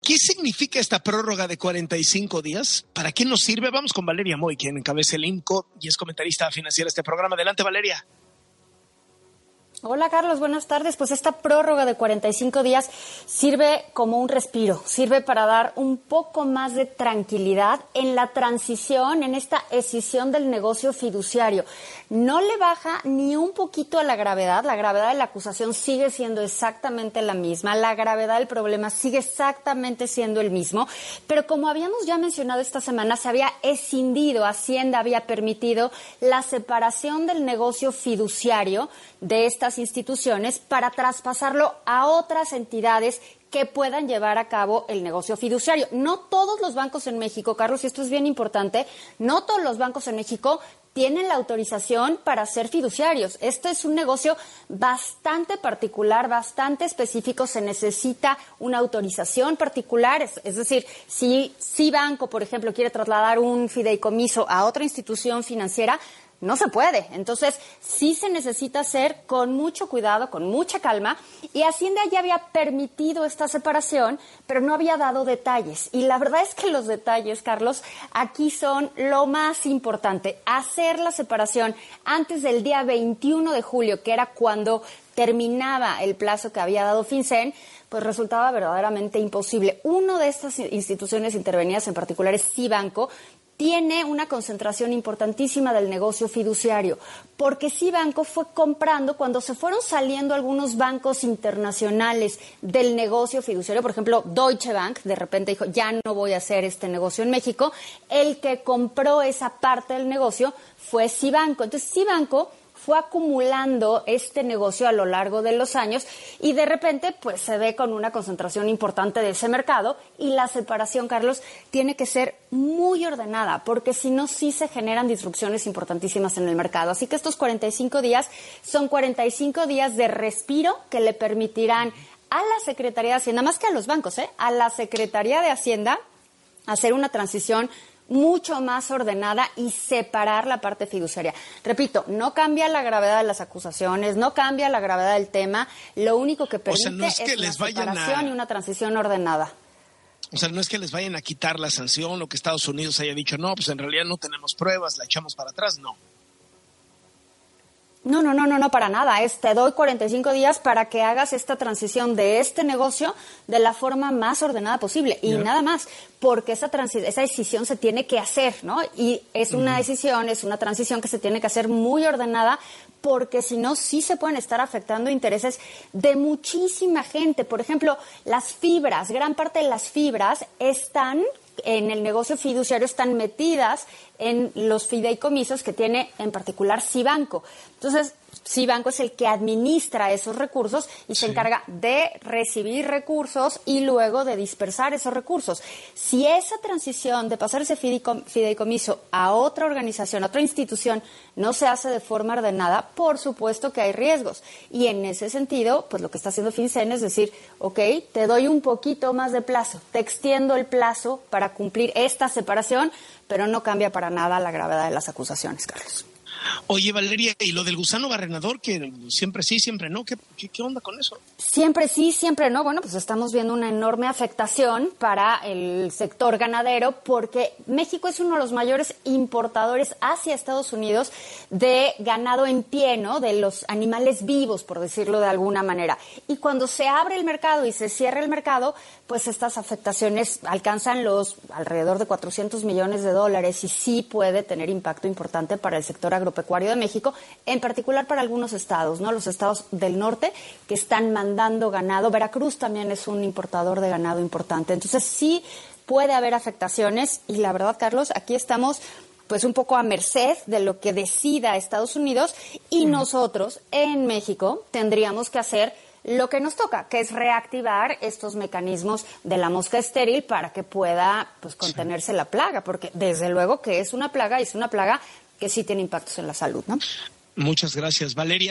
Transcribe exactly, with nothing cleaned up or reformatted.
¿Qué significa esta prórroga de cuarenta y cinco días? ¿Para qué nos sirve? Vamos con Valeria Moy, quien encabeza el I M C O y es comentarista financiera de este programa. Adelante, Valeria. Hola, Carlos, buenas tardes. Pues esta prórroga de cuarenta y cinco días sirve como un respiro, sirve para dar un poco más de tranquilidad en la transición, en esta escisión del negocio fiduciario. No le baja ni un poquito a la gravedad, la gravedad de la acusación sigue siendo exactamente la misma, la gravedad del problema sigue exactamente siendo el mismo, pero como habíamos ya mencionado esta semana, se había escindido, Hacienda había permitido la separación del negocio fiduciario de estas instituciones para traspasarlo a otras entidades que puedan llevar a cabo el negocio fiduciario. No todos los bancos en México, Carlos, y esto es bien importante, no todos los bancos en México tienen la autorización para ser fiduciarios. Este es un negocio bastante particular, bastante específico, se necesita una autorización particular, es, es decir, si, si banco, por ejemplo, quiere trasladar un fideicomiso a otra institución financiera, no se puede. Entonces, sí se necesita hacer con mucho cuidado, con mucha calma. Y Hacienda ya había permitido esta separación, pero no había dado detalles. Y la verdad es que los detalles, Carlos, aquí son lo más importante. Hacer la separación antes del día veintiuno de julio, que era cuando terminaba el plazo que había dado FinCEN, pues resultaba verdaderamente imposible. Una de estas instituciones intervenidas, en particular es Cibanco, tiene una concentración importantísima del negocio fiduciario, porque Cibanco fue comprando, cuando se fueron saliendo algunos bancos internacionales del negocio fiduciario, por ejemplo, Deutsche Bank, de repente dijo, ya no voy a hacer este negocio en México, el que compró esa parte del negocio fue Cibanco. Entonces, Cibanco fue acumulando este negocio a lo largo de los años y de repente pues se ve con una concentración importante de ese mercado y la separación, Carlos, tiene que ser muy ordenada porque si no sí se generan disrupciones importantísimas en el mercado. Así que estos cuarenta y cinco días son cuarenta y cinco días de respiro que le permitirán a la Secretaría de Hacienda, más que a los bancos, ¿eh? a la Secretaría de Hacienda hacer una transición mucho más ordenada y separar la parte fiduciaria. Repito, no cambia la gravedad de las acusaciones, no cambia la gravedad del tema, lo único que permite o sea, no es, que es les una separación a... y una transición ordenada. O sea, no es que les vayan a quitar la sanción o que Estados Unidos haya dicho, no, pues en realidad no tenemos pruebas, la echamos para atrás, no. No, no, no, no, no, para nada. Es, te doy cuarenta y cinco días para que hagas esta transición de este negocio de la forma más ordenada posible. Y yeah. nada más, porque esa, transi- esa decisión se tiene que hacer, ¿no? Y es una uh-huh. decisión, es una transición que se tiene que hacer muy ordenada, porque si no, sí se pueden estar afectando intereses de muchísima gente. Por ejemplo, las fibras, gran parte de las fibras están en el negocio fiduciario, están metidas en los fideicomisos que tiene en particular Cibanco. Entonces, Cibanco es el que administra esos recursos y sí. se encarga de recibir recursos y luego de dispersar esos recursos. Si esa transición de pasar ese fideico- fideicomiso a otra organización, a otra institución, no se hace de forma ordenada, por supuesto que hay riesgos. Y en ese sentido, pues lo que está haciendo FinCEN es decir, ok, te doy un poquito más de plazo, te extiendo el plazo para cumplir esta separación, pero no cambia para nada la gravedad de las acusaciones, Carlos. Oye, Valeria, ¿y lo del gusano barrenador, que siempre sí, siempre no? ¿Qué, qué, qué onda con eso? Siempre sí, siempre no. Bueno, pues estamos viendo una enorme afectación para el sector ganadero porque México es uno de los mayores importadores hacia Estados Unidos de ganado en pie, ¿no? De los animales vivos, por decirlo de alguna manera. Y cuando se abre el mercado y se cierra el mercado, pues estas afectaciones alcanzan los alrededor de cuatrocientos millones de dólares y sí puede tener impacto importante para el sector agropecuario de México, en particular para algunos estados, ¿no? Los estados del norte que están mandando ganado. Veracruz también es un importador de ganado importante. Entonces sí puede haber afectaciones y la verdad, Carlos, aquí estamos pues un poco a merced de lo que decida Estados Unidos y mm. nosotros en México tendríamos que hacer lo que nos toca, que es reactivar estos mecanismos de la mosca estéril para que pueda pues contenerse sí. la plaga, porque desde luego que es una plaga y es una plaga que sí tiene impactos en la salud, ¿no? Muchas gracias, Valeria.